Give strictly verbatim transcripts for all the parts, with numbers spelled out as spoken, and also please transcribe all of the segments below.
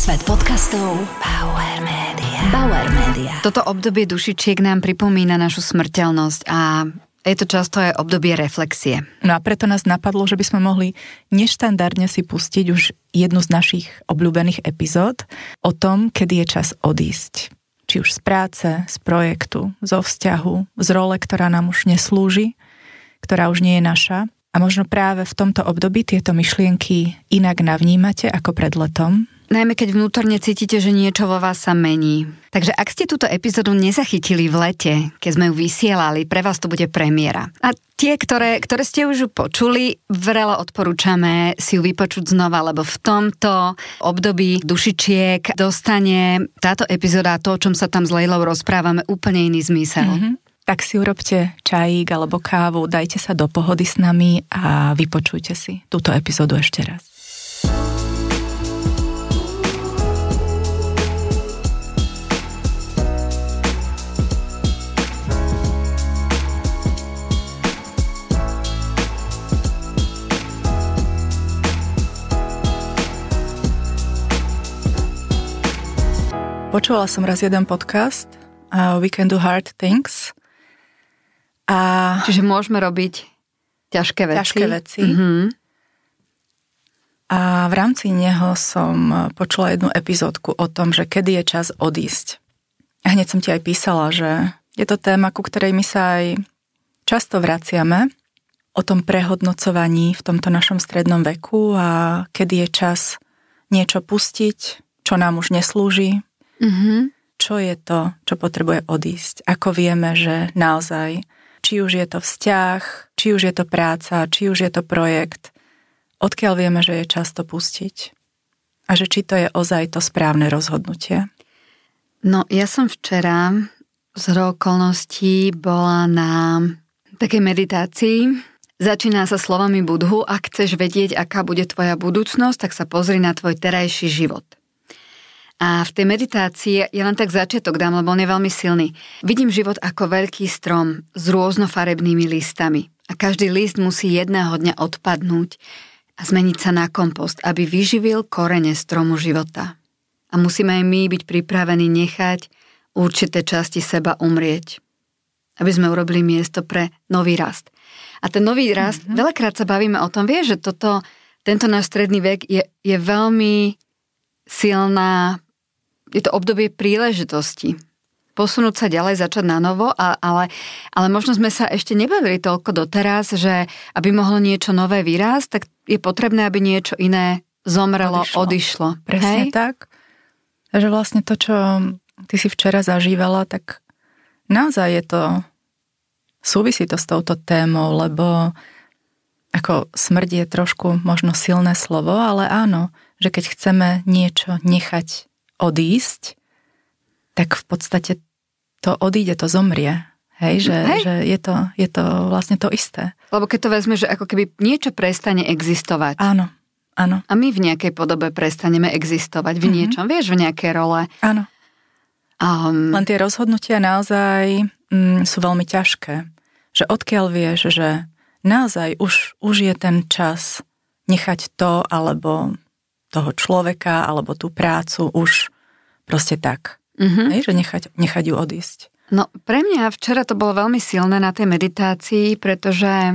Svet podcastov Bauer Media. Bauer Media. Toto obdobie dušičiek nám pripomína našu smrteľnosť a je to často aj obdobie reflexie. No a preto nás napadlo, že by sme mohli neštandardne si pustiť už jednu z našich obľúbených epizód o tom, kedy je čas odísť. Či už z práce, z projektu, zo vzťahu, z role, ktorá nám už neslúži, ktorá už nie je naša. A možno práve v tomto období tieto myšlienky inak navnímate ako pred letom. Najmä keď vnútorne cítite, že niečo vo vás sa mení. Takže ak ste túto epizódu nezachytili v lete, keď sme ju vysielali, pre vás to bude premiéra. A tie, ktoré, ktoré ste už počuli, vrelo odporúčame si ju vypočuť znova, lebo v tomto období dušičiek dostane táto epizóda, to, o čom sa tam s Lejlou rozprávame, úplne iný zmysel. Mm-hmm. Tak si urobte čajík alebo kávu, dajte sa do pohody s nami a vypočujte si túto epizódu ešte raz. Počúvala som raz jeden podcast uh, We Can Do Hard Things. A Čiže môžeme robiť ťažké veci. Ťažké veci. Mm-hmm. A v rámci neho som počula jednu epizódku o tom, že kedy je čas odísť. A hneď som ti aj písala, že je to téma, ku ktorej my sa aj často vraciame, o tom prehodnocovaní v tomto našom strednom veku a kedy je čas niečo pustiť, čo nám už neslúži. Mm-hmm. Čo je to, čo potrebuje odísť? Ako vieme, že naozaj, či už je to vzťah, či už je to práca, či už je to projekt, odkiaľ vieme, že je čas to pustiť? A že či to je ozaj to správne rozhodnutie? No, ja som včera z okolností bola na takej meditácii. Začína sa slovami Budhu: ak chceš vedieť, aká bude tvoja budúcnosť, tak sa pozri na tvoj terajší život. A v tej meditácii, ja len tak začiatok dám, lebo on je veľmi silný. Vidím život ako veľký strom s rôznofarebnými listami. A každý list musí jedného dňa odpadnúť a zmeniť sa na kompost, aby vyživil korene stromu života. A musíme aj my byť pripravení nechať určité časti seba umrieť, aby sme urobili miesto pre nový rast. A ten nový rast, mm-hmm. veľakrát sa bavíme o tom, vieš, že toto, tento náš stredný vek je, je veľmi silná. Je to obdobie príležitosti. Posunúť sa ďalej, začať na novo, a, ale, ale možno sme sa ešte nebavili toľko doteraz, že aby mohlo niečo nové vyrásť, tak je potrebné, aby niečo iné zomrelo, odišlo. odišlo. Presne Hej? tak. Takže vlastne to, čo ty si včera zažívala, tak naozaj je to, súvisí to s touto témou, lebo ako smrť je trošku možno silné slovo, ale áno, že keď chceme niečo nechať odísť, tak v podstate to odíde, to zomrie. Hej, že, Hej. že je, to, je to vlastne to isté. Lebo keď to vezme, že ako keby niečo prestane existovať. Áno, áno. A my v nejakej podobe prestaneme existovať v mm-hmm. niečom, vieš, v nejakej role. Áno. Um, Len tie rozhodnutia naozaj mm, sú veľmi ťažké. Že odkiaľ vieš, že naozaj už, už je ten čas nechať to, alebo toho človeka, alebo tú prácu už proste tak. Mm-hmm. Hej, že nechať, nechať ju odísť. No pre mňa včera to bolo veľmi silné na tej meditácii, pretože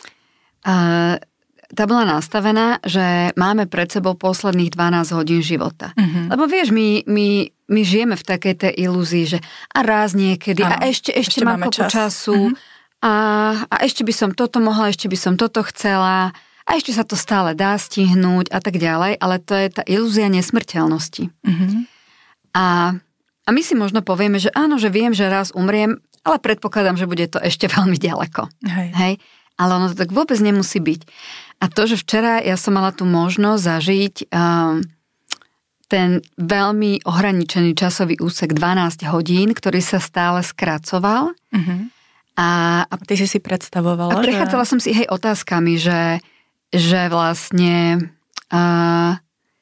uh, tá bola nastavená, že máme pred sebou posledných dvanásť hodín života. Mm-hmm. Lebo vieš, my, my, my žijeme v takej tej ilúzii, že a raz niekedy, ano, a ešte, ešte, ešte mám kopu čas. času, mm-hmm. a, a ešte by som toto mohla, ešte by som toto chcela, a ešte sa to stále dá stihnúť a tak ďalej, ale to je tá ilúzia nesmrteľnosti. Mm-hmm. A, a my si možno povieme, že áno, že viem, že raz umriem, ale predpokladám, že bude to ešte veľmi ďaleko. Hej. Hej? Ale ono to tak vôbec nemusí byť. A to, že včera ja som mala tú možnosť zažiť um, ten veľmi ohraničený časový úsek dvanásť hodín, ktorý sa stále skracoval. Mm-hmm. A, a ty si si predstavovala, a prechádzala že... som si hej otázkami, že že vlastne uh,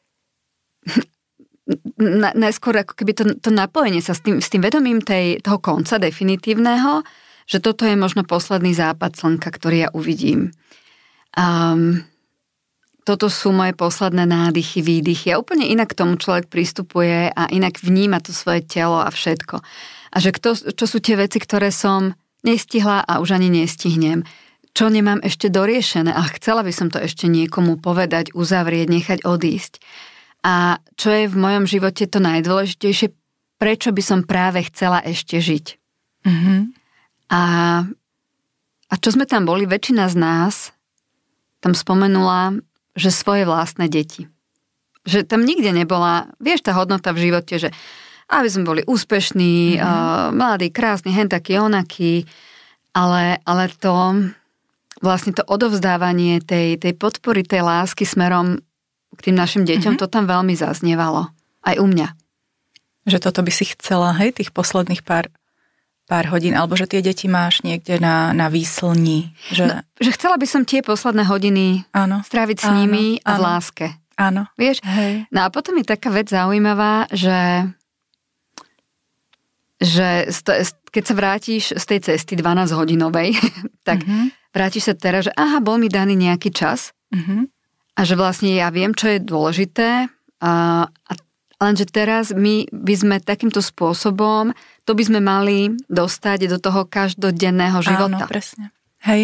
najskôr ako keby to, to napojenie sa s tým, s tým vedomím tej, toho konca definitívneho, že toto je možno posledný západ slnka, ktorý ja uvidím. Um, toto sú moje posledné nádychy, výdychy. A úplne inak k tomu človek pristupuje a inak vníma to svoje telo a všetko. A že kto, čo sú tie veci, ktoré som nestihla a už ani nestihnem. Čo nemám ešte doriešené a chcela by som to ešte niekomu povedať, uzavrieť, nechať odísť. A čo je v mojom živote to najdôležitejšie, prečo by som práve chcela ešte žiť. Mm-hmm. A, a čo sme tam boli, väčšina z nás tam spomenula, že svoje vlastné deti. Že tam nikde nebola, vieš, tá hodnota v živote, že aby sme boli úspešní, mm-hmm. uh, mladí, krásni, hen taký, onaký, ale, ale to vlastne to odovzdávanie tej, tej podpory, tej lásky smerom k tým našim deťom, mm-hmm. to tam veľmi zaznievalo. Aj u mňa. Že toto by si chcela, hej, tých posledných pár pár hodín, alebo že tie deti máš niekde na, na výslni. Že... No, že chcela by som tie posledné hodiny áno, stráviť s áno, nimi a áno, v láske. Áno. Vieš? Hej. No a potom je taká vec zaujímavá, že, že keď sa vrátiš z tej cesty dvanásťhodinovej, tak mm-hmm. vrátiš sa teraz, že aha, bol mi daný nejaký čas mm-hmm. a že vlastne ja viem, čo je dôležité a, a lenže teraz my by sme takýmto spôsobom, to by sme mali dostať do toho každodenného života. Áno, presne. Hej.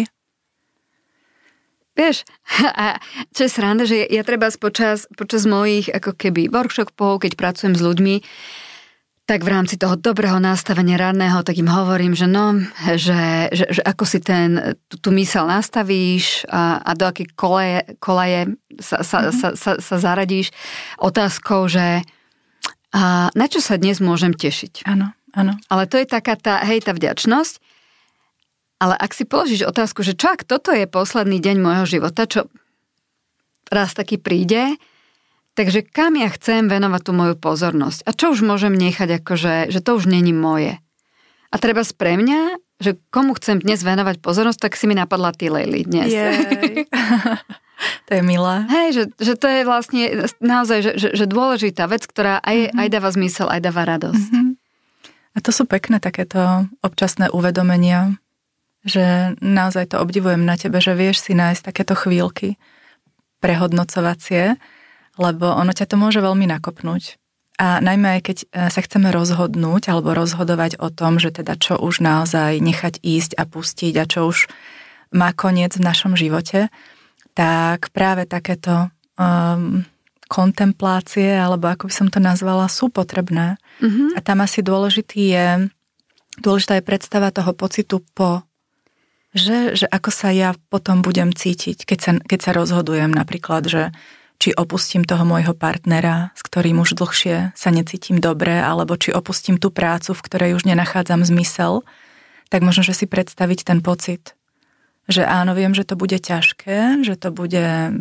Vieš, a čo je sranda, že ja treba počas, počas mojich ako keby workshopov, keď pracujem s ľuďmi, tak v rámci toho dobrého nastavenia radného, tak im hovorím, že no, že, že, že ako si ten, tú, tú myseľ nastavíš a, a do akej koleje, koleje sa, sa, mm-hmm. sa, sa, sa zaradíš otázkou, že a na čo sa dnes môžem tešiť? Áno, áno. Ale to je taká tá, hej, tá vďačnosť. Ale ak si položíš otázku, že čo ak toto je posledný deň môjho života, čo raz taký príde, takže kam ja chcem venovať tú moju pozornosť? A čo už môžem nechať, akože, že to už není moje? A treba pre mňa, že komu chcem dnes venovať pozornosť, tak si mi napadla ty, Lejli, dnes. Jej. To je milé. Hej, že, že to je vlastne naozaj že, že, že dôležitá vec, ktorá aj, mm-hmm. aj dáva zmysel, aj dáva radosť. Mm-hmm. A to sú pekné takéto občasné uvedomenia, že naozaj to obdivujem na tebe, že vieš si nájsť takéto chvíľky prehodnocovacie, lebo ono ťa to môže veľmi nakopnúť. A najmä aj keď sa chceme rozhodnúť alebo rozhodovať o tom, že teda čo už naozaj nechať ísť a pustiť a čo už má koniec v našom živote, tak práve takéto um, kontemplácie, alebo ako by som to nazvala, sú potrebné. Mm-hmm. A tam asi dôležitý je, dôležitá je predstava toho pocitu po, že, že ako sa ja potom budem cítiť, keď sa, keď sa rozhodujem napríklad, že či opustím toho môjho partnera, s ktorým už dlhšie sa necítim dobre, alebo či opustím tú prácu, v ktorej už nenachádzam zmysel, tak možno, že si predstaviť ten pocit, že áno, viem, že to bude ťažké, že to bude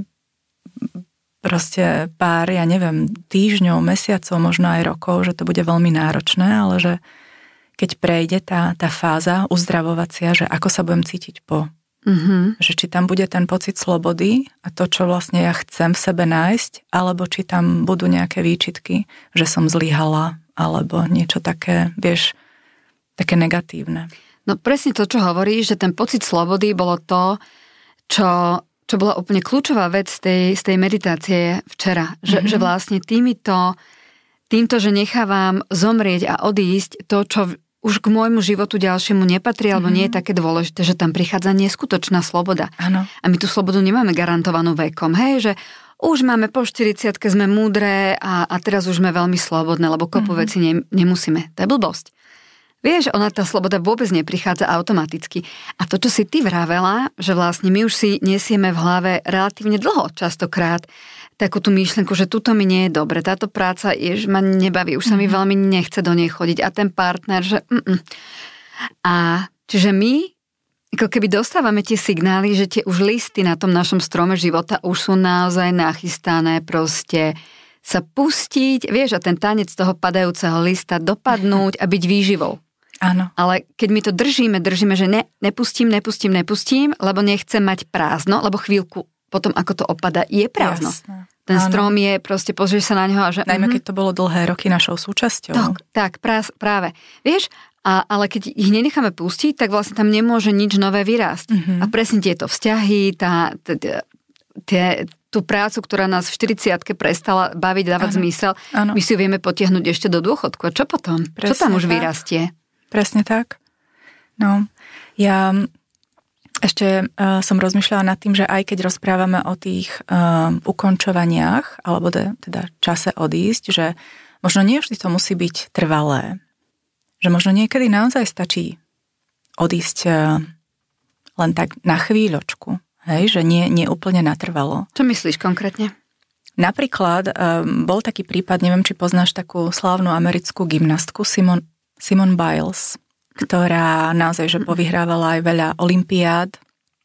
proste pár, ja neviem, týždňov, mesiacov, možno aj rokov, že to bude veľmi náročné, ale že keď prejde tá, tá fáza uzdravovacia, že ako sa budem cítiť po. Mm-hmm. Že či tam bude ten pocit slobody a to, čo vlastne ja chcem v sebe nájsť, alebo či tam budú nejaké výčitky, že som zlyhala, alebo niečo také, vieš, také negatívne. No presne to, čo hovoríš, že ten pocit slobody bolo to, čo, čo bola úplne kľúčová vec z tej, z tej meditácie včera. Že, mm-hmm. že vlastne týmito, týmto, že nechávam zomrieť a odísť to, čo už k môjmu životu ďalšiemu nepatrí, alebo mm-hmm. nie je také dôležité, že tam prichádza neskutočná sloboda. Áno. A my tú slobodu nemáme garantovanú vekom. Hej, že už máme po štyridsiatke, sme múdre a, a teraz už sme veľmi slobodné, lebo kopu mm-hmm. veci ne, nemusíme. To je blbosť. Vieš, ona tá sloboda vôbec neprichádza automaticky. A to, čo si ty vravela, že vlastne my už si nesieme v hlave relatívne dlho častokrát takú tú myšlenku, že tuto mi nie je dobre, táto práca jež ma nebaví, už sa mi veľmi nechce do nej chodiť a ten partner, že mm-mm. A čiže my ako keby dostávame tie signály, že tie už listy na tom našom strome života už sú naozaj nachystané proste sa pustiť, vieš, a ten tanec toho padajúceho lista dopadnúť a byť výživou. Áno. Ale keď my to držíme, držíme, že ne, nepustím, nepustím, nepustím, lebo nechcem mať prázdno, lebo chvíľku potom, ako to opada, je prázdno. Jasné. Ten áno. strom je, proste pozrieš sa na neho a že... Najmä mm-hmm. keď to bolo dlhé roky našou súčasťou. Tak, tak prás, práve. Vieš, a, ale keď ich nenecháme pustiť, tak vlastne tam nemôže nič nové vyrásť. Mm-hmm. A presne tieto vzťahy, tá, tá, tá tie, tú prácu, ktorá nás v štyridsiatke prestala baviť, dávať ano, zmysel, ano. My si ju vieme potiahnuť ešte do dôchodku. A čo potom? Presne čo tam už tak. Vyrastie? Presne tak. No, ja ešte uh, som rozmýšľala nad tým, že aj keď rozprávame o tých uh, ukončovaniach, alebo de, teda čase odísť, že možno nie vždy to musí byť trvalé. Že možno niekedy naozaj stačí odísť uh, len tak na chvíľočku. Hej, že nie, nie úplne natrvalo. Čo myslíš konkrétne? Napríklad um, bol taký prípad, neviem, či poznáš takú slávnu americkú gymnastku Simone, Simone Biles, ktorá naozaj, že povyhrávala aj veľa olympiád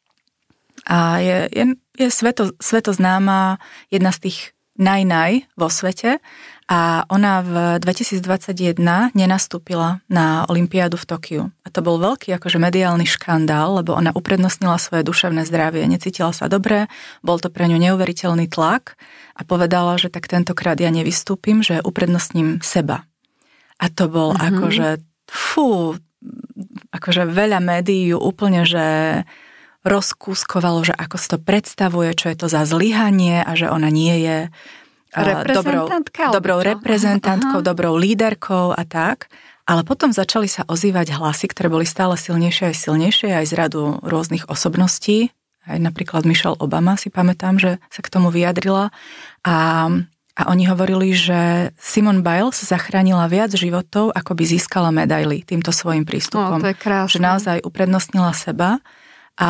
a je, je, je sveto, svetoznáma, jedna z tých naj-naj vo svete a ona v dvetisícdvadsaťjeden nenastúpila na olympiádu v Tokiu. A to bol veľký akože mediálny škandál, lebo ona uprednostnila svoje duševné zdravie, necítila sa dobre, bol to pre ňu neuveriteľný tlak a povedala, že tak tentokrát ja nevystúpim, že uprednostním seba. A to bol mm-hmm. akože fú, akože veľa médií ju úplne, že rozkúskovalo, že ako si to predstavuje, čo je to za zlyhanie a že ona nie je dobrou, dobrou reprezentantkou, aha. dobrou líderkou a tak. Ale potom začali sa ozývať hlasy, ktoré boli stále silnejšie aj silnejšie, aj z radu rôznych osobností. Aj napríklad Michelle Obama, si pamätám, že sa k tomu vyjadrila. A A oni hovorili, že Simone Biles zachránila viac životov, ako by získala medaily týmto svojím prístupom. O, to je krásne. Že naozaj uprednostnila seba a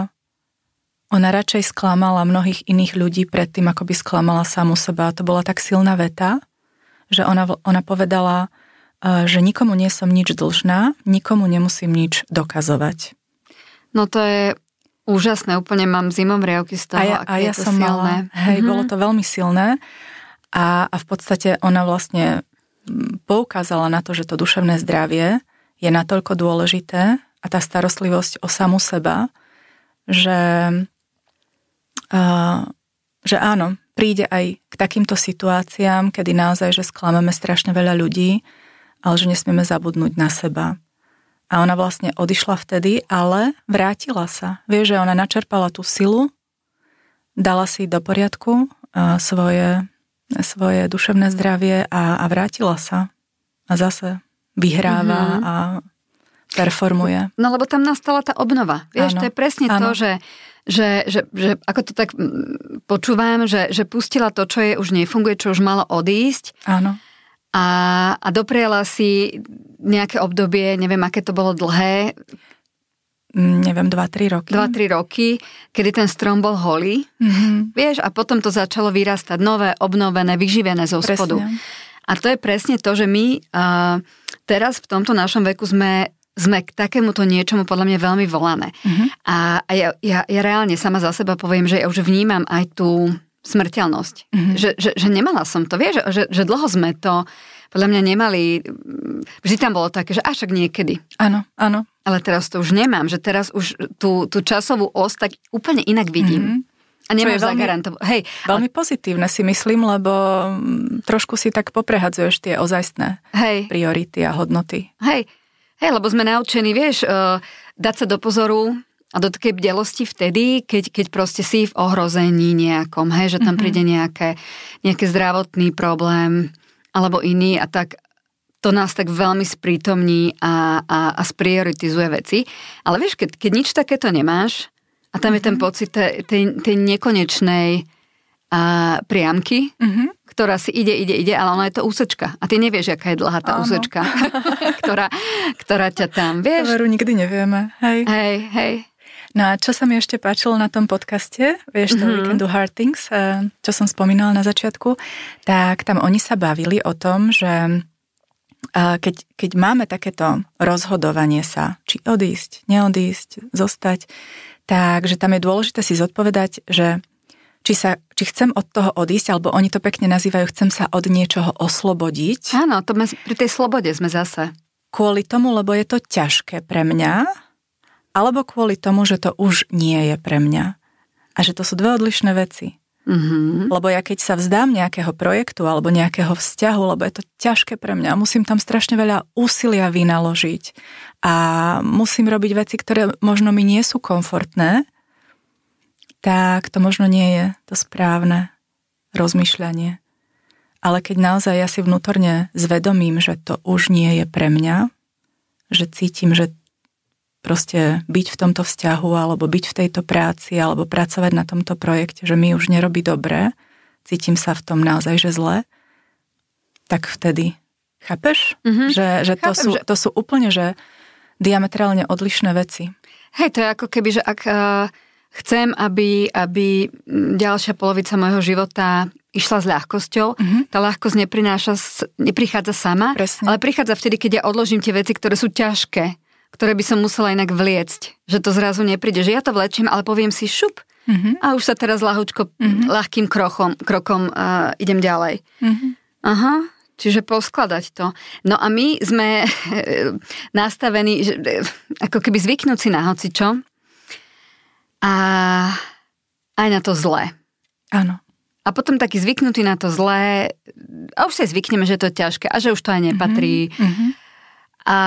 ona radšej sklamala mnohých iných ľudí pred tým, ako by sklamala samu seba. To bola tak silná veta, že ona, ona povedala, že nikomu nie som nič dlžná, nikomu nemusím nič dokazovať. No to je úžasné, úplne mám zimomriavky z toho, a ja, aké a ja je to som silné. Mala, hej, mm-hmm. bolo to veľmi silné. A, a v podstate ona vlastne poukázala na to, že to duševné zdravie je natoľko dôležité a tá starostlivosť o samu seba, že, uh, že áno, príde aj k takýmto situáciám, kedy naozaj, že sklameme strašne veľa ľudí, ale že nesmieme zabudnúť na seba. A ona vlastne odišla vtedy, ale vrátila sa. Vie, že ona načerpala tú silu, dala si do poriadku uh, svoje svoje duševné zdravie a, a vrátila sa. A zase vyhráva mm-hmm. a performuje. No lebo tam nastala tá obnova. Vieš, áno, to je presne áno. to, že, že, že, že ako to tak počúvam, že, že pustila to, čo je už nefunguje, čo už malo odísť. Áno. A, a dopriala si nejaké obdobie, neviem, aké to bolo dlhé, neviem, dva tri roky. dva tri roky, kedy ten strom bol holý. Mm-hmm. Vieš, a potom to začalo vyrastať nové, obnovené, vyživené zo spodu. Presne. A to je presne to, že my uh, teraz v tomto našom veku sme, sme k takémuto niečomu podľa mňa veľmi volané. Mm-hmm. A, a ja, ja, ja reálne sama za seba poviem, že ja už vnímam aj tú smrteľnosť. Mm-hmm. Že, že, že nemala som to. Vieš, že, že dlho sme to podľa mňa nemali. Vždy tam bolo také, že až tak niekedy. Áno, áno. Ale teraz to už nemám, že teraz už tú, tú časovú os tak úplne inak vidím. Mm-hmm. A nemám zagarantovať. Hej. Veľmi ale... pozitívne si myslím, lebo trošku si tak poprehadzuješ tie ozajstné hej. priority a hodnoty. Hej. Hej, lebo sme naučení, vieš, uh, dať sa do pozoru a do takej bdelosti vtedy, keď, keď proste si v ohrození nejakom, hej, že tam mm-hmm. príde nejaké, nejaký zdravotný problém alebo iný a tak to nás tak veľmi sprítomní a, a, a sprioritizuje veci. Ale vieš, keď, keď nič takéto nemáš a tam mm-hmm. je ten pocit tej, tej, tej nekonečnej a, priamky, mm-hmm. ktorá si ide, ide, ide, ale ona je to úsečka. A ty nevieš, aká je dlhá tá Áno. úsečka, ktorá, ktorá ťa tam, vieš. To veru nikdy nevieme. Hej. Hej, hej. No a čo sa mi ešte páčilo na tom podcaste, vieš, to mm-hmm. We Can Do Hard Things, čo som spomínala na začiatku, tak tam oni sa bavili o tom, že keď, keď máme takéto rozhodovanie sa, či odísť, neodísť, zostať, takže tam je dôležité si zodpovedať, že či, sa, či chcem od toho odísť, alebo oni to pekne nazývajú, chcem sa od niečoho oslobodiť. Áno, to mes, pri tej slobode sme zase. Kvôli tomu, lebo je to ťažké pre mňa, alebo kvôli tomu, že to už nie je pre mňa. A že to sú dve odlišné veci. Mm-hmm. Lebo ja keď sa vzdám nejakého projektu alebo nejakého vzťahu, lebo je to ťažké pre mňa, musím tam strašne veľa úsilia vynaložiť a musím robiť veci, ktoré možno mi nie sú komfortné, tak to možno nie je to správne rozmýšľanie. Ale keď naozaj ja si vnútorne zvedomím, že to už nie je pre mňa, že cítim, že proste byť v tomto vzťahu alebo byť v tejto práci alebo pracovať na tomto projekte, že mi už nerobí dobre, cítim sa v tom naozaj, že zle, tak vtedy, chápeš? Mm-hmm. Že, že, to Chápem, sú, že... to sú úplne, že diametrálne odlišné veci. Hej, to je ako keby, že ak uh, chcem, aby, aby ďalšia polovica môjho života išla s ľahkosťou, mm-hmm. tá ľahkosť neprináša, neprichádza sama, Presne. ale prichádza vtedy, keď ja odložím tie veci, ktoré sú ťažké, ktoré by som musela inak vliecť. Že to zrazu nepríde. Že ja to vlečím, ale poviem si šup mm-hmm. a už sa teraz ľahučko, mm-hmm. ľahkým krokom, krokom uh, idem ďalej. Mm-hmm. Aha, čiže poskladať to. No a my sme nastavení, že, ako keby zvyknúť si na hocičo a aj na to zlé. Áno. A potom taký zvyknutý na to zlé, a už sa zvykneme, že to je ťažké a že už to aj nepatrí. Mm-hmm. A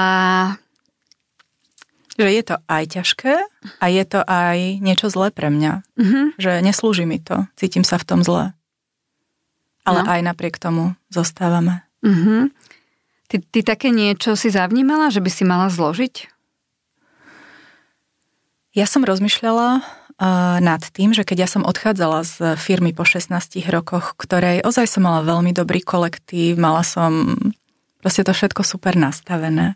že je to aj ťažké a je to aj niečo zlé pre mňa. Mm-hmm. Že neslúži mi to. Cítim sa v tom zle. Ale no. aj napriek tomu zostávame. Mm-hmm. Ty, ty také niečo si zavnímala, že by si mala zložiť? Ja som rozmýšľala uh, nad tým, že keď ja som odchádzala z firmy po šestnástich rokoch, ktorej ozaj som mala veľmi dobrý kolektív, mala som proste to všetko super nastavené.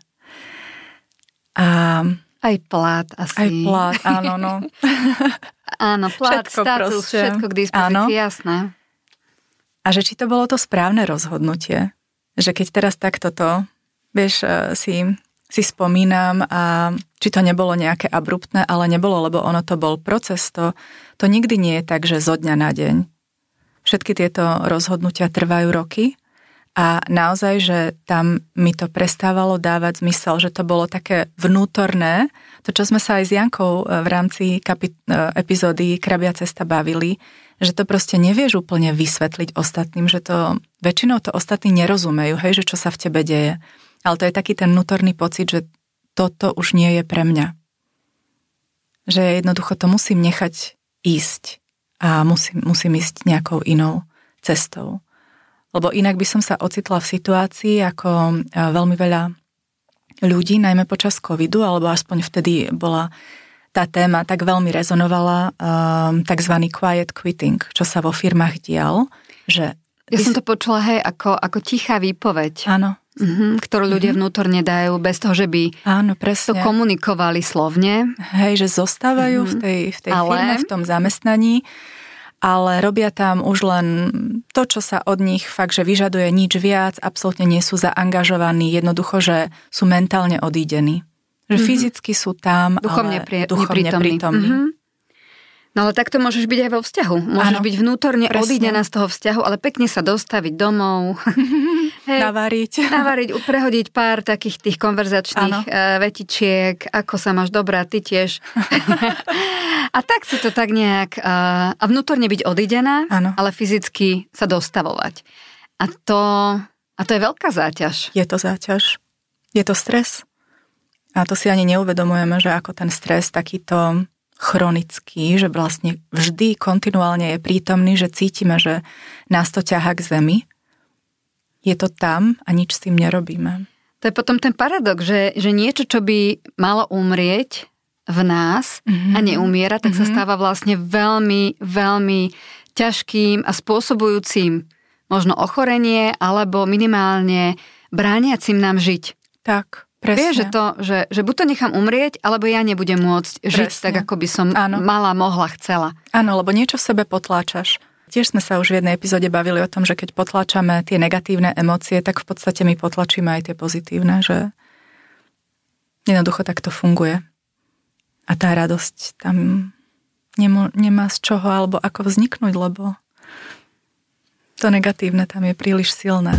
A aj plát asi. Aj plát, áno, no. Áno, plát, všetko status, proste. Všetko k dispozícii, jasné. A že či to bolo to správne rozhodnutie, že keď teraz takto to, vieš, si, si spomínam a či to nebolo nejaké abruptné, ale nebolo, lebo ono to bol proces, to, to nikdy nie je tak, že zo dňa na deň. Všetky tieto rozhodnutia trvajú roky a naozaj, že tam mi to prestávalo dávať zmysel, že to bolo také vnútorné, to, čo sme sa aj s Jankou v rámci kapit- epizódy Krabia cesta bavili, že to proste nevieš úplne vysvetliť ostatným, že to väčšinou to ostatní nerozumejú, hej, že čo sa v tebe deje. Ale to je taký ten vnútorný pocit, že toto už nie je pre mňa. Že jednoducho to musím nechať ísť a musím, musím ísť nejakou inou cestou. Lebo inak by som sa ocitla v situácii, ako veľmi veľa ľudí, najmä počas covidu, alebo aspoň vtedy bola tá téma tak veľmi rezonovala, um, takzvaný quiet quitting, čo sa vo firmách dial. Že ja som to počula, hej, ako, ako tichá výpoveď. Áno. Mm-hmm, ktorú ľudia mm-hmm. vnútorne dajú, bez toho, že by áno, presne. to komunikovali slovne. Hej, že zostávajú mm-hmm. v tej, v tej ale... firme, v tom zamestnaní, ale robia tam už len to, čo sa od nich fakt, že vyžaduje nič viac, absolútne nie sú zaangažovaní, jednoducho, že sú mentálne odídení. Že mm-hmm. fyzicky sú tam, duchovne ale pri, duchovne prítomní. Mm-hmm. No ale takto môžeš byť aj vo vzťahu. Môžeš ano, byť vnútorne presne. Odídená z toho vzťahu, ale pekne sa dostaviť domov. Hej, navariť. Navariť, prehodiť pár takých tých konverzačných ano. Vetičiek, ako sa máš dobrá, ty tiež. A tak si to tak nejak... A vnútorne byť odídená, ano. Ale fyzicky sa dostavovať. A to, a to je veľká záťaž. Je to záťaž. Je to stres. A to si ani neuvedomujeme, že ako ten stres takýto chronický, že vlastne vždy kontinuálne je prítomný, že cítime, že nás to ťahá k zemi. Je to tam a nič s tým nerobíme. To je potom ten paradox, že, že niečo, čo by malo umrieť v nás mm-hmm. a neumiera, tak mm-hmm. sa stáva vlastne veľmi, veľmi ťažkým a spôsobujúcim možno ochorenie alebo minimálne brániacim nám žiť. Tak. Presne. Vieš, že to, že, že buď to nechám umrieť, alebo ja nebudem môcť žiť Presne. Tak, ako by som Áno. mala, mohla, chcela. Áno, lebo niečo v sebe potláčaš. Tiež sme sa už v jednej epizóde bavili o tom, že keď potláčame tie negatívne emócie, tak v podstate my potlačíme aj tie pozitívne, že jednoducho tak to funguje. A tá radosť tam nemô, nemá z čoho alebo ako vzniknúť, lebo to negatívne tam je príliš silné.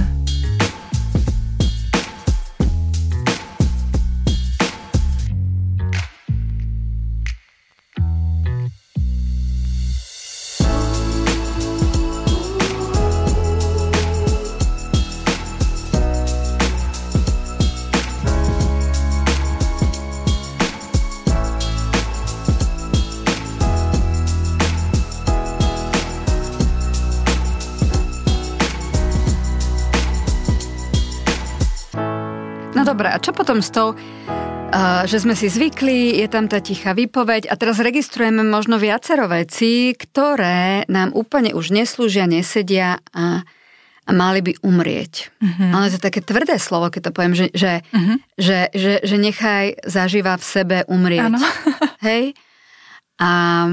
dobré, a čo potom s tou, uh, že sme si zvykli, je tam tá tichá výpoveď a teraz registrujeme možno viacero vecí, ktoré nám úplne už neslúžia, nesedia a, a mali by umrieť. Uh-huh. Ale to je také tvrdé slovo, keď to poviem, že, že, uh-huh. že, že, že nechaj zažíva v sebe umrieť. Áno. Hej? A,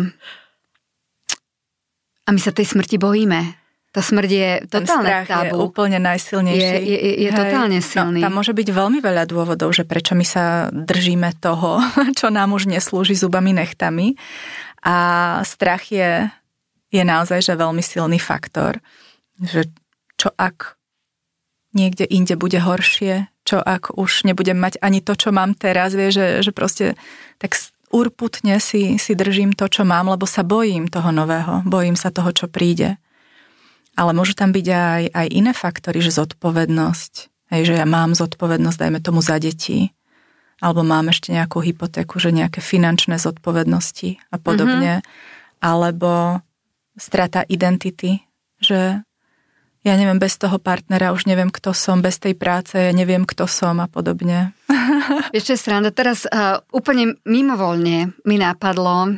a my sa tej smrti bojíme. Tá smrť je totálne tabu. Ten strach je úplne najsilnejší. Je, je, je, je totálne silný. No, tam môže byť veľmi veľa dôvodov, že prečo my sa držíme toho, čo nám už neslúži zubami, nechtami. A strach je, je naozaj že veľmi silný faktor. Že čo ak niekde inde bude horšie, čo ak už nebudem mať ani to, čo mám teraz, vie, že, že proste tak urputne si, si držím to, čo mám, lebo sa bojím toho nového, bojím sa toho, čo príde. Ale môžu tam byť aj, aj iné faktory, že zodpovednosť, hej, že ja mám zodpovednosť, dajme tomu za deti, alebo mám ešte nejakú hypotéku, že nejaké finančné zodpovednosti a podobne, mm-hmm. alebo strata identity, že ja neviem, bez toho partnera už neviem, kto som, bez tej práce ja neviem, kto som a podobne. Ešte sranda, teraz uh, úplne mimovoľne mi napadlo,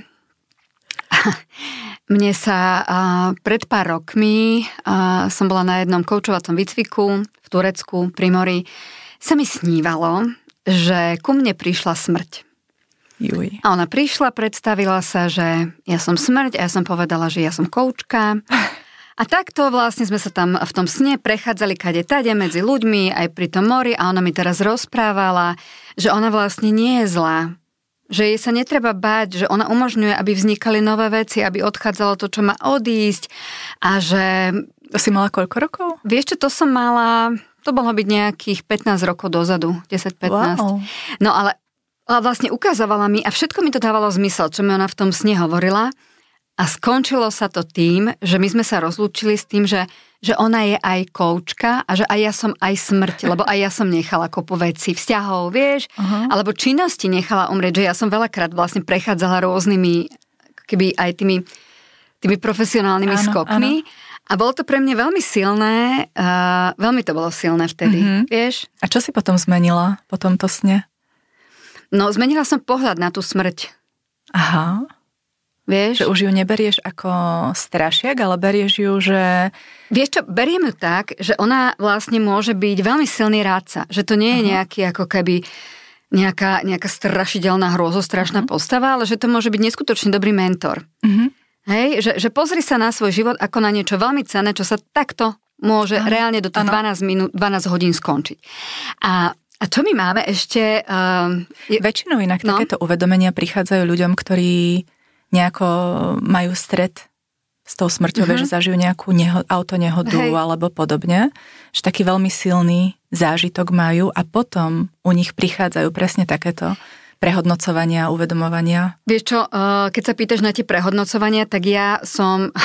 mne sa uh, pred pár rokmi, uh, som bola na jednom koučovacom výcviku v Turecku pri mori, sa mi snívalo, že ku mne prišla smrť. Juj. A ona prišla, predstavila sa, že ja som smrť a ja som povedala, že ja som koučka. A takto vlastne sme sa tam v tom sne prechádzali kade tade medzi ľuďmi aj pri tom mori a ona mi teraz rozprávala, že ona vlastne nie je zlá. Že jej sa netreba báť, že ona umožňuje, aby vznikali nové veci, aby odchádzalo to, čo má odísť a že... To si mala koľko rokov? Vieš čo, to som mala, to bolo byť nejakých pätnásť rokov dozadu, desať pätnásť. Wow. No ale, ale vlastne ukazovala mi a všetko mi to dávalo zmysel, čo mi ona v tom sne hovorila a skončilo sa to tým, že my sme sa rozlúčili s tým, že, že ona je aj koučka a že aj ja som aj smrť, lebo aj ja som nechala kopu vecí, vzťahov, vieš, uh-huh. alebo činnosti nechala umrieť, že ja som veľakrát vlastne prechádzala rôznymi, keby aj tými, tými profesionálnymi áno, skokmi áno. a bolo to pre mňa veľmi silné, uh, veľmi to bolo silné vtedy, uh-huh. vieš. A čo si potom zmenila po tomto sne? No, zmenila som pohľad na tú smrť. Aha. Vieš? Že už ju neberieš ako strašiak, ale berieš ju, že... Vieš čo, beriem ju tak, že ona vlastne môže byť veľmi silný rádca. Že to nie je uh-huh. nejaký ako keby nejaká, nejaká strašidelná, hrozostrašná uh-huh. postava, ale že to môže byť neskutočne dobrý mentor. Uh-huh. Hej? Že, že pozri sa na svoj život ako na niečo veľmi cenné, čo sa takto môže uh-huh. reálne do tých dvanásť minút, dvanásť hodín skončiť. A A čo my máme ešte... Um, je... Väčšinou inak no? takéto uvedomenia prichádzajú ľuďom, ktorí nejako majú stret s tou smrťou, uh-huh. že zažijú nejakú neho- autonehodu Hej. alebo podobne, že taký veľmi silný zážitok majú a potom u nich prichádzajú presne takéto prehodnocovania, uvedomovania. Vieš čo, uh, keď sa pýtaš na tie prehodnocovania, tak ja som...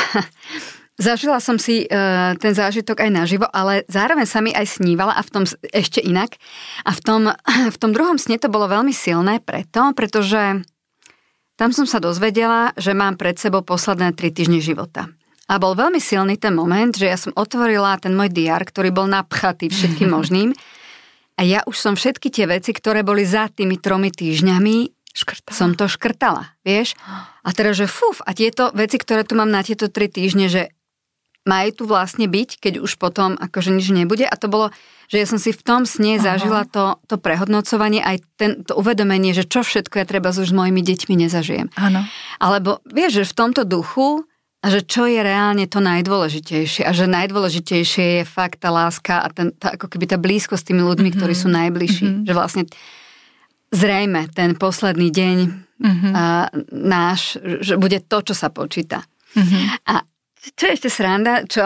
Zažila som si uh, ten zážitok aj naživo, ale zároveň sa mi aj snívala a v tom ešte inak. A v tom, v tom druhom sne to bolo veľmi silné preto, pretože tam som sa dozvedela, že mám pred sebou posledné tri týždne života. A bol veľmi silný ten moment, že ja som otvorila ten môj diár, ktorý bol napchatý všetkým možným. A ja už som všetky tie veci, ktoré boli za tými tromi týždňami, škrtala. Som to škrtala, vieš? A teraz, že fúf, a tieto veci, ktoré tu mám na tieto tri týždne, že majú tu vlastne byť, keď už potom akože nič nebude. A to bolo, že ja som si v tom sne Aha. zažila to, to prehodnocovanie, aj ten, to uvedomenie, že čo všetko ja treba už s mojimi deťmi nezažijem. Áno. Alebo vieš, že v tomto duchu, a že čo je reálne to najdôležitejšie. A že najdôležitejšie je fakt tá láska a ten, tá, ako keby tá blízkosť s tými ľuďmi, mm-hmm. ktorí sú najbližší. Mm-hmm. Že vlastne zrejme ten posledný deň mm-hmm. a, náš, že bude to, čo sa počíta. Mm-hmm. A čo je ešte sranda, čo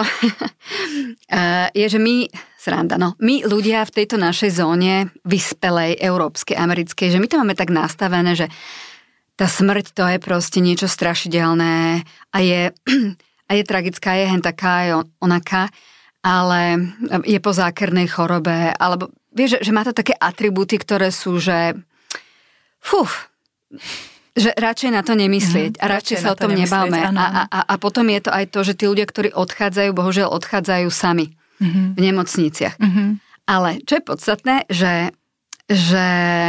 je, že my, sranda, no, my ľudia v tejto našej zóne vyspelej, európskej, americkej, že my to máme tak nastavené, že tá smrť to je proste niečo strašidelné a je, a je tragická, je hen taká, je onaká, ale je po zákernej chorobe, alebo vieš, že, že má to také atribúty, ktoré sú, že fuf, že radšej na to nemyslieť a radšej, radšej sa o tom nebáme. A, a, a potom je to aj to, že tí ľudia, ktorí odchádzajú, bohužiaľ odchádzajú sami mm-hmm. v nemocniciach. Mm-hmm. Ale čo je podstatné, že že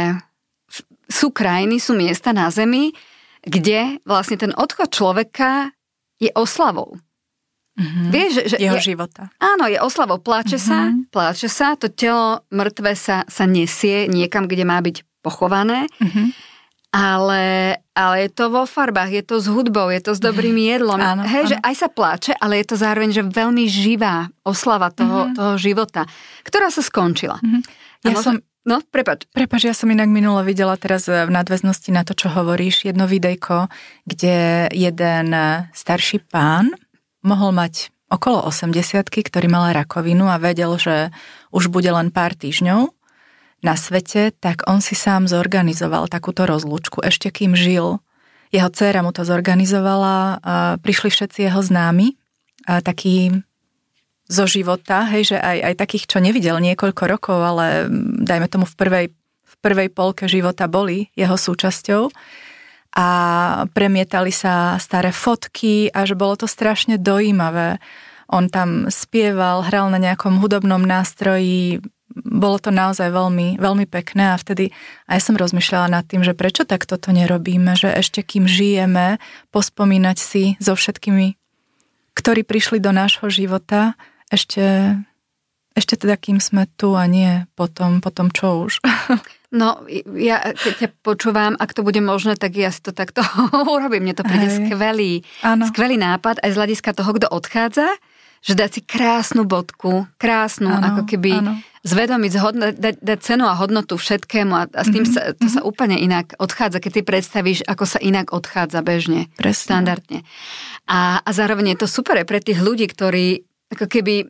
sú krajiny, sú miesta na Zemi, kde vlastne ten odchod človeka je oslavou. Mm-hmm. Vieš, že, že jeho je, života. Áno, je oslavou. Pláče mm-hmm. sa, pláče sa, to telo mŕtve sa, sa nesie niekam, kde má byť pochované, mm-hmm. ale, ale je to vo farbách, je to s hudbou, je to s dobrým jedlom. Áno, Hej, áno. že aj sa pláče, ale je to zároveň, že veľmi živá oslava toho, mm-hmm. toho života, ktorá sa skončila. Mm-hmm. Ja možno, som... No, prepáč. Prepáč, ja som inak minule videla teraz v nadväznosti na to, čo hovoríš, jedno videjko, kde jeden starší pán mohol mať okolo osemdesiatky, ktorý mal rakovinu a vedel, že už bude len pár týždňov na svete, tak on si sám zorganizoval takúto rozlúčku, ešte kým žil. Jeho dcéra mu to zorganizovala, prišli všetci jeho známi, takí zo života, hej, že aj, aj takých, čo nevidel niekoľko rokov, ale dajme tomu v prvej, v prvej polke života boli jeho súčasťou a premietali sa staré fotky a že bolo to strašne dojímavé. On tam spieval, hral na nejakom hudobnom nástroji, bolo to naozaj veľmi, veľmi pekné a vtedy aj som rozmýšľala nad tým, že prečo takto to nerobíme, že ešte kým žijeme, pospomínať si so všetkými, ktorí prišli do nášho života, ešte, ešte teda kým sme tu a nie potom, potom čo už. No, ja keď ťa počúvam, ak to bude možné, tak ja si to takto urobím. Mne to príde Hej. skvelý, skvelý nápad aj z hľadiska toho, kto odchádza, že dať si krásnu bodku, krásnu, ano, ako keby ano. zvedomiť, zhodno, dať, dať cenu a hodnotu všetkému a, a s tým mm-hmm. sa, to sa úplne inak odchádza, keď ty predstavíš, ako sa inak odchádza bežne, Presne. Standardne. A, a zároveň je to super pre tých ľudí, ktorí ako keby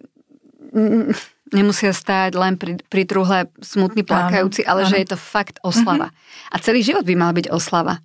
nemusia stáť len pri, pri truhle smutný, plakajúci, áno, ale áno. že je to fakt oslava. Mm-hmm. A celý život by mal byť oslava.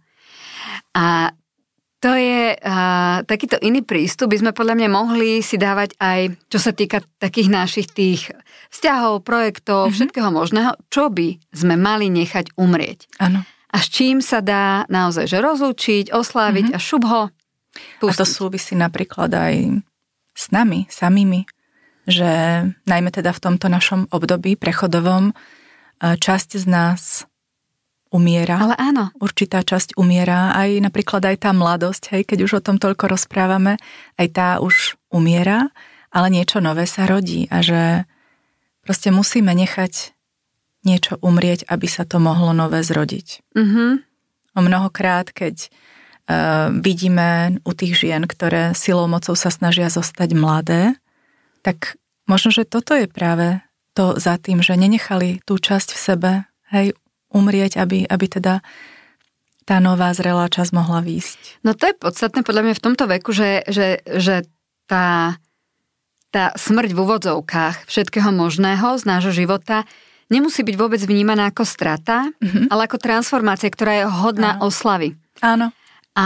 A to je uh, takýto iný prístup, by sme podľa mňa mohli si dávať aj, čo sa týka takých našich tých vzťahov, projektov, mm-hmm. všetkého možného, čo by sme mali nechať umrieť. Áno. A s čím sa dá naozaj že rozlúčiť, osláviť mm-hmm. a šup ho pustiť. A to súvisí napríklad aj s nami, samými, že najmä teda v tomto našom období prechodovom časť z nás umiera. Ale áno. Určitá časť umiera, aj napríklad aj tá mladosť, hej, keď už o tom toľko rozprávame, aj tá už umiera, ale niečo nové sa rodí a že proste musíme nechať niečo umrieť, aby sa to mohlo nové zrodiť. Mm-hmm. O mnohokrát, keď uh, vidíme u tých žien, ktoré silou mocou sa snažia zostať mladé, tak možno, že toto je práve to za tým, že nenechali tú časť v sebe, hej, umrieť, aby, aby teda tá nová zrelá časť mohla výjsť. No to je podstatné podľa mňa v tomto veku, že, že, že tá, tá smrť v úvodzovkách všetkého možného z nášho života nemusí byť vôbec vnímaná ako strata, mm-hmm. ale ako transformácia, ktorá je hodná Áno. oslavy. Áno. A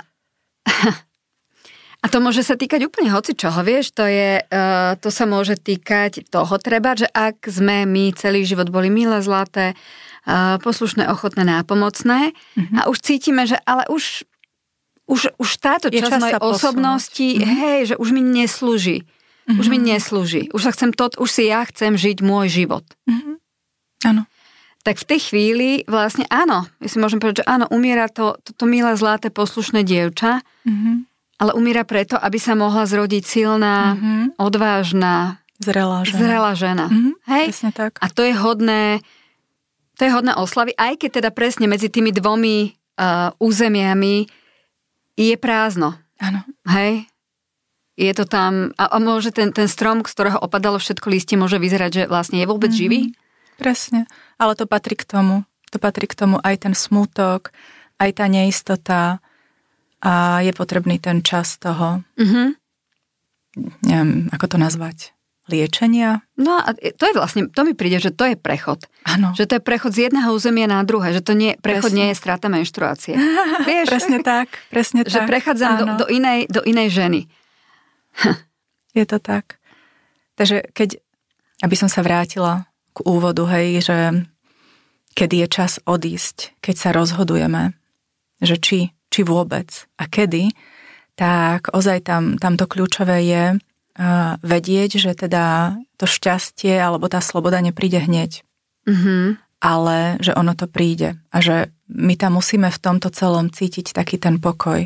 A to môže sa týkať úplne hocičoho, vieš, to je, uh, to sa môže týkať toho treba, že ak sme my celý život boli milé, zlaté, uh, poslušné, ochotné, nápomocné mm-hmm. a už cítime, že ale už, už, už táto je časť mojej osobnosti, mm-hmm. hej, že už mi neslúži. Mm-hmm. Už mi neslúži. Už sa chcem to, už si ja chcem žiť môj život. Mm-hmm. Áno. Tak v tej chvíli vlastne áno, ja si môžem povedať, že áno, umiera to, to, to milé, zlaté, poslušné dievča, mm-hmm. ale umiera preto, aby sa mohla zrodiť silná, mm-hmm. odvážna, zrelá žena. Zrelá žena. Mm-hmm. Hej? Presne tak. A to je hodné, to je hodné oslavy, aj keď teda presne medzi tými dvomi uh, územiami je prázdno. Áno. Hej? Je to tam, a, a môže ten, ten strom, z ktorého opadalo všetko listie, môže vyzerať, že vlastne je vôbec mm-hmm. živý? Presne. Ale to patrí k tomu. To patrí k tomu aj ten smútok, aj tá neistota, a je potrebný ten čas toho, mm-hmm. neviem, ako to nazvať, liečenia. No a to je vlastne, to mi príde, že to je prechod. Áno. Že to je prechod z jedného územia na druhé, že to nie, prechod presne. nie je strata menštruácie. Vieš? Presne tak, presne že tak. Že prechádzam do, do, inej, do inej ženy. Je to tak. Takže keď, aby som sa vrátila k úvodu, hej, že kedy je čas odísť, keď sa rozhodujeme, že či či vôbec a kedy, tak ozaj tam, tam to kľúčové je uh, vedieť, že teda to šťastie alebo tá sloboda nepríde hneď. Mm-hmm. ale že ono to príde a že my tam musíme v tomto celom cítiť taký ten pokoj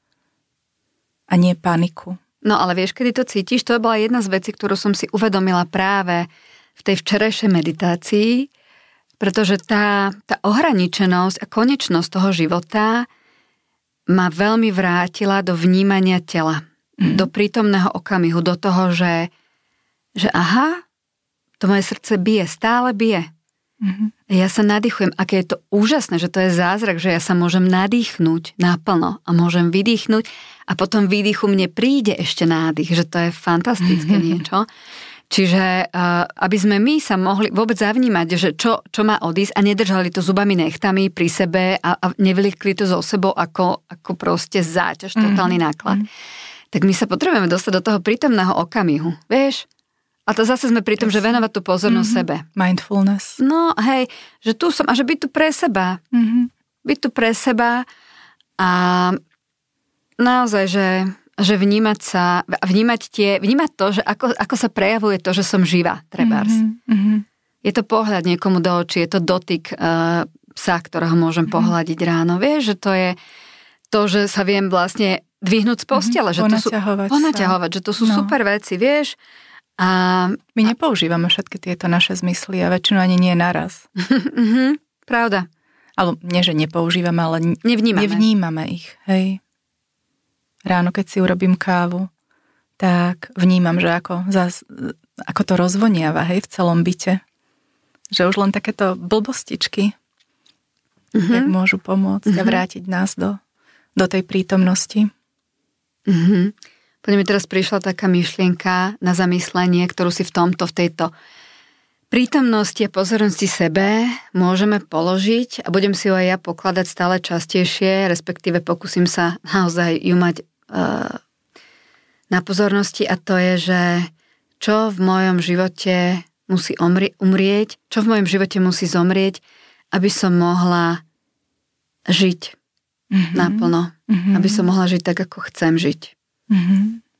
a nie paniku. No ale vieš, kedy to cítiš? To bola jedna z vecí, ktorú som si uvedomila práve v tej včerajšej meditácii, pretože tá, tá ohraničenosť a konečnosť toho života ma veľmi vrátila do vnímania tela, mm. do prítomného okamihu, do toho, že, že aha, to moje srdce bije, stále bije. Mm-hmm. Ja sa nadýchujem, aké je to úžasné, že to je zázrak, že ja sa môžem nadýchnuť naplno a môžem vydýchnuť a potom výdychu mne príde ešte nádych, že to je fantastické mm-hmm. niečo. Čiže uh, aby sme my sa mohli vôbec zavnímať, že čo, čo má odísť a nedržali to zubami nechtami pri sebe a, a nevylíkli to zo sebou ako, ako proste záťaž, totálny náklad. Mm-hmm. Tak my sa potrebujeme dostať do toho prítomného okamihu, vieš? A to zase sme pri tom, že venovať tú pozornosť mm-hmm. sebe. Mindfulness. No hej, že tu som a že byť tu pre seba. Mm-hmm. Byť tu pre seba a naozaj, že, že vnímať sa, vnímať tie, vnímať to, že ako, ako sa prejavuje to, že som živá, trebárs. Mm-hmm. Je to pohľad niekomu do očí, je to dotyk uh, psa, ktorého môžem mm-hmm. pohľadiť ráno. Vieš, že to je to, že sa viem vlastne dvihnúť z postele. Mm-hmm. Že to sú, ponaťahovať, že to sú no. super veci, vieš. A my nepoužívame všetky tieto naše zmysly a väčšinu ani nie naraz. Mm-hmm, pravda. Ale nie, že nepoužívame, ale nevnímame. nevnímame ich. Hej. Ráno, keď si urobím kávu, tak vnímam, že ako, zas, ako to rozvoniava, hej, v celom byte. Že už len takéto blbostičky mm-hmm. tak môžu pomôcť mm-hmm. a vrátiť nás do, do tej prítomnosti. Mhm. Poďme, mi teraz prišla taká myšlienka na zamyslenie, ktorú si v tomto, v tejto prítomnosti a pozornosti sebe môžeme položiť a budem si ju aj ja pokladať stále častejšie, respektíve pokúsim sa naozaj ju mať uh, na pozornosti a to je, že čo v mojom živote musí omri- umrieť, čo v mojom živote musí zomrieť, aby som mohla žiť mm-hmm. naplno. Mm-hmm. Aby som mohla žiť tak, ako chcem žiť. Mm-hmm.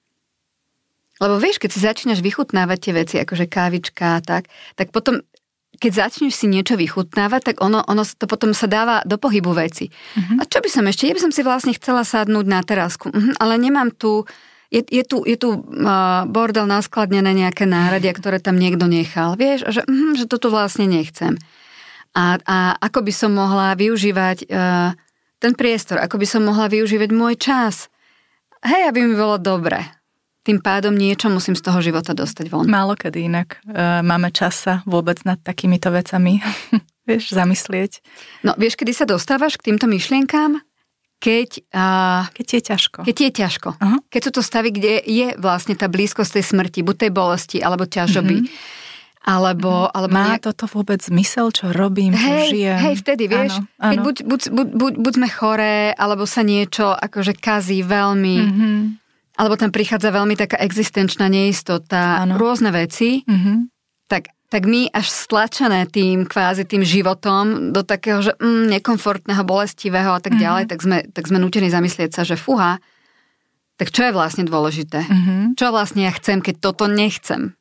Lebo vieš, keď si začínaš vychutnávať tie veci, akože kávička a tak, tak potom, keď začneš si niečo vychutnávať, tak ono, ono to potom sa dáva do pohybu veci. Mm-hmm. A čo by som ešte? Ja by som si vlastne chcela sadnúť na terasku, mm-hmm, ale nemám tu, je, je tu, je tu uh, bordel naskladnené nejaké náradia, ktoré tam niekto nechal. Vieš, že, mm, že to tu vlastne nechcem. A, a ako by som mohla využívať uh, ten priestor, ako by som mohla využívať môj čas. Hej, aby mi bolo dobre. Tým pádom niečo musím z toho života dostať von. Málo kedy inak e, máme čas sa vôbec nad takýmito vecami, vieš, zamyslieť. No, vieš, kedy sa dostávaš k týmto myšlienkám? Keď... Uh, keď ti je ťažko. Keď ti je ťažko. Uh-huh. Keď sú to stavy, kde je vlastne tá blízkosť tej smrti, buď tej bolesti, alebo ťažoby. Mm-hmm. Alebo, alebo má nejak... toto vôbec zmysel, čo robím, čo hej, žijem? Hej, vtedy, vieš, áno, áno. Keď buď, buď, buď, buď, buď sme choré, alebo sa niečo akože kazí veľmi, mm-hmm. alebo tam prichádza veľmi taká existenčná neistota, áno. rôzne veci, mm-hmm. tak, tak my až stlačené tým kvázi tým životom do takého, že mm, nekomfortného, bolestivého a tak mm-hmm. ďalej, tak sme, tak sme nútení zamyslieť sa, že fúha, tak čo je vlastne dôležité? Mm-hmm. Čo vlastne ja chcem, keď toto nechcem?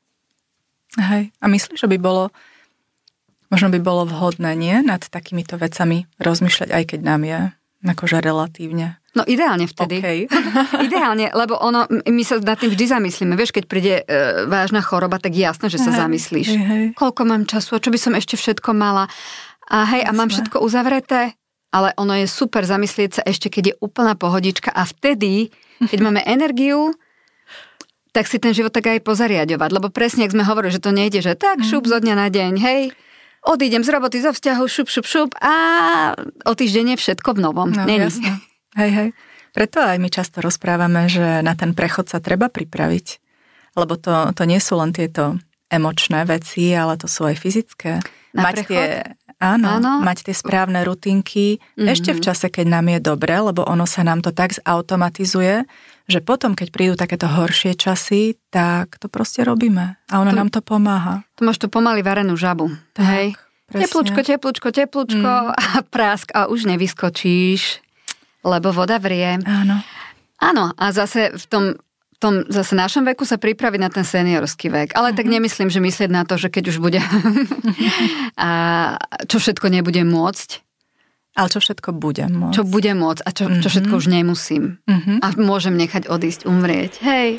Hej. A myslíš, že by bolo, možno by bolo vhodné, nie? Nad takýmito vecami rozmýšľať, aj keď nám je akože relatívne. No ideálne vtedy. Okay. Ideálne, lebo ono, my sa nad tým vždy zamyslíme. Vieš, keď príde e, vážna choroba, tak jasné, že sa hej, zamyslíš. Hej, hej. Koľko mám času a čo by som ešte všetko mala. A hej, jasné. A mám všetko uzavreté, ale ono je super zamyslieť sa ešte, keď je úplná pohodička a vtedy, keď máme energiu, tak si ten život tak aj pozariadovať. Lebo presne, ak sme hovorili, že to nejde, že tak šup zo dňa na deň, hej, odídem z roboty, zo vzťahu, šup, šup, šup a o týždeň je všetko v novom. No, jasné. Hej, hej. Preto aj my často rozprávame, že na ten prechod sa treba pripraviť. Lebo to, to nie sú len tieto emočné veci, ale to sú aj fyzické. Na mať prechod? tie, áno, áno, mať tie správne rutinky mm-hmm. ešte v čase, keď nám je dobre, lebo ono sa nám to tak zautomatizuje, že potom, keď prídu takéto horšie časy, tak to proste robíme. A ono to, nám to pomáha. To máš tu pomaly varenú žabu. Tak, hej. Teplúčko, teplúčko, teplúčko mm. a prásk a už nevyskočíš, lebo voda vrie. Áno. Áno, a zase v tom, v tom zase našom veku sa pripraviť na ten seniorský vek. Ale mm-hmm. tak nemyslím, že myslieť na to, že keď už bude a čo všetko nebude môcť. Ale čo všetko bude môcť. Čo bude môcť a čo, mm-hmm. čo všetko už nemusím. Mm-hmm. A môžem nechať odísť, umrieť. Hej.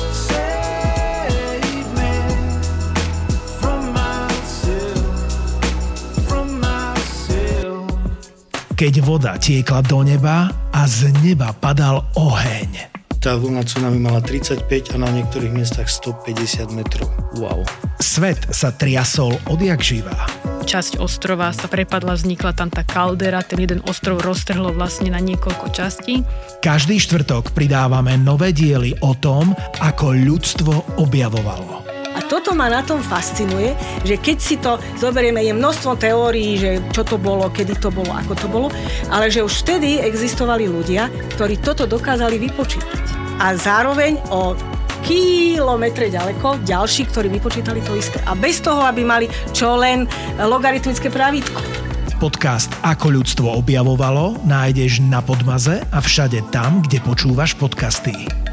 Keď voda tiekla do neba a z neba padal oheň. Tá vlna tsunami mala tridsaťpäť a na niektorých miestach stopäťdesiat metrov. Wow. Svet sa triasol odjak živá. Časť ostrova sa prepadla, vznikla tam tá kaldera, ten jeden ostrov roztrhlo vlastne na niekoľko častí. Každý štvrtok pridávame nové diely o tom, ako ľudstvo objavovalo. A toto ma na tom fascinuje, že keď si to zoberieme, je množstvo teórií, že čo to bolo, kedy to bolo, ako to bolo, ale že už vtedy existovali ľudia, ktorí toto dokázali vypočítať. A zároveň o kilometre ďaleko ďalší, ktorí vypočítali to isté. A bez toho, aby mali čo len logaritmické pravítko. Podcast Ako ľudstvo objavovalo nájdeš na Podmaze a všade tam, kde počúvaš podcasty.